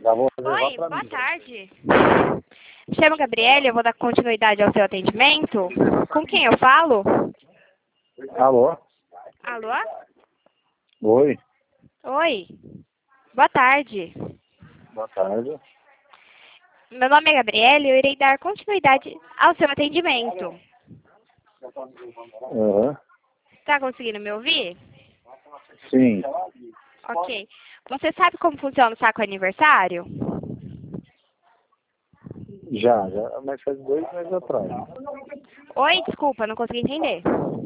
Já vou reservar Oi, pra boa mim. tarde. Me chamo Gabriele, eu vou dar continuidade ao seu atendimento. Com quem eu falo? Alô? Alô? Oi, Oi, boa tarde. boa tarde. Meu nome é Gabriele e eu irei dar continuidade ao seu atendimento. Aham. Está conseguindo me ouvir? Sim, Ok. Você sabe como funciona o saco aniversário? já, mas faz 2 meses atrás. Oi, desculpa, não consegui entender.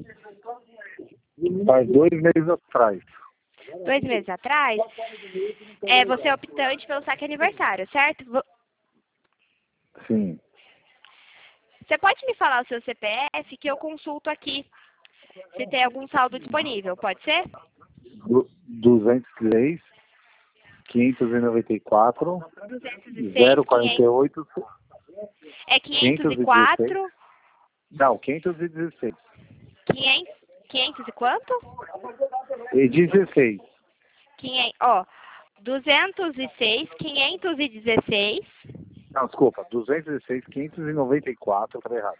Faz 2 meses atrás. 2 meses atrás, você é optante pelo saque aniversário, certo? Sim. Você pode me falar o seu CPF que eu consulto aqui se tem algum saldo disponível, pode ser? 203, 594, 206, 048, é 516. 504, Não, 516. 500 e quanto? E 16. 206, 516, Não, desculpa, 216, 594, falei errado.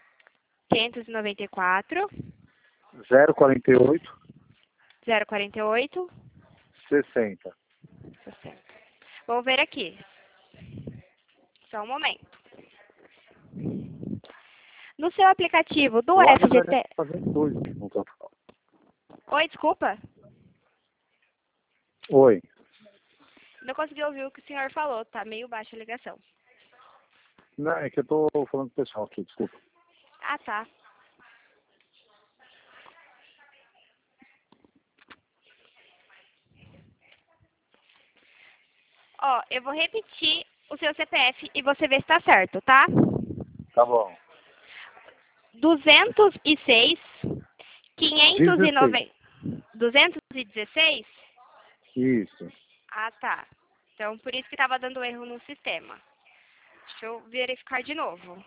594, 048, 048, 60. 60. Vou ver aqui. Só um momento. No seu aplicativo do Eu acho que FGT... vai fazer 2 no total. Oi, desculpa. Oi. Não consegui ouvir o que o senhor falou. Tá meio baixa a ligação. Não, é que eu tô falando com o pessoal aqui, desculpa. Ah, tá. Ó, eu vou repetir o seu CPF e você vê se tá certo, tá? Tá bom. 206, 16. 590... 216? Isso. Ah, tá. Então, por isso que tava dando erro no sistema. Deixa eu verificar de novo.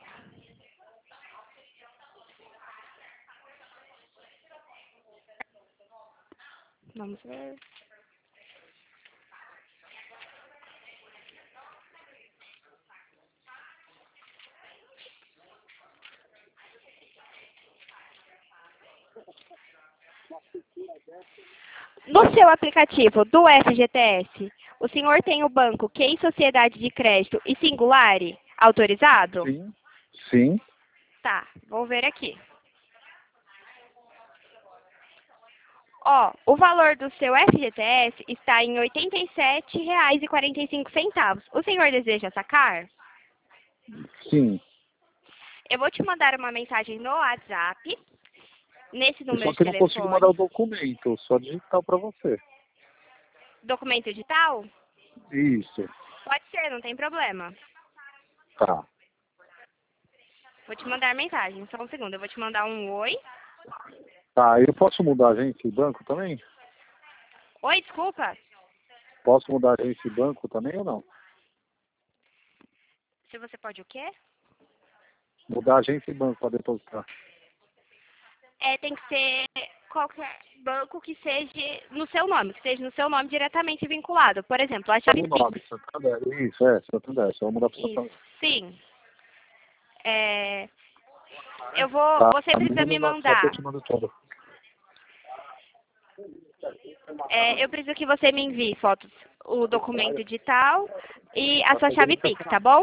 Vamos ver. No seu aplicativo do FGTS, o senhor tem o banco QI Sociedade de Crédito e Singulare autorizado? Sim. Sim. Tá, vou ver aqui. Ó, o valor do seu FGTS está em R$ 87,45. O senhor deseja sacar? Sim. Eu vou te mandar uma mensagem no WhatsApp, nesse número Só de que eu não consigo mandar telefone. o documento, só digital pra você. Documento digital? Isso. Pode ser, não tem problema. Tá. Vou te mandar mensagem, só um segundo. Eu vou te mandar um oi. Tá, eu posso mudar a agência e banco também? Oi, desculpa. Posso mudar a agência e banco também ou não? Se você pode o quê? Mudar a agência e banco pra depositar. Tem que ser qualquer banco que seja no seu nome, que seja no seu nome diretamente vinculado. Por exemplo, a chave O nome, Pix. Santander. Isso, Santander. Só mudar pro Isso, Santander. sim. Tá, Você me precisa manda me no WhatsApp, eu mandar. te mando tudo. Eu preciso que você me envie fotos, o documento digital e a sua chave Pix, tá bom?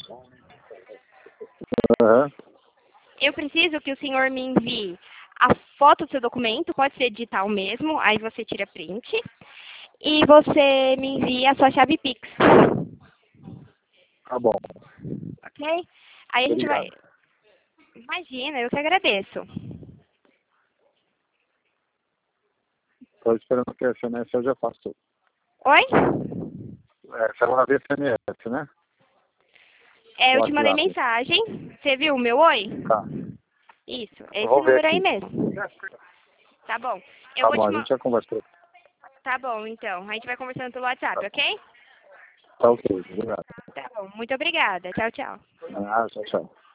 Aham. Eu preciso que o senhor me envie a foto do seu documento, pode ser digital mesmo, aí você tira print. E você me envia a sua chave Pix, Tá bom. ok? Aí a gente vai... Obrigado. Imagina, eu que agradeço. Tô esperando que a SMS eu já faço. Oi? Essa é uma vez SMS, né? Eu te mandei WhatsApp. mensagem. Você viu o meu oi? Tá. Isso, Eu esse vou ver número aí aqui. mesmo. Tá bom. Eu Tá vou bom, te a mandar. gente já conversa. Tá bom, então. A gente vai conversando pelo WhatsApp, ok? Tá ok, obrigado. Tá bom. Muito obrigada. Tchau, tchau. Ah, tchau, tchau.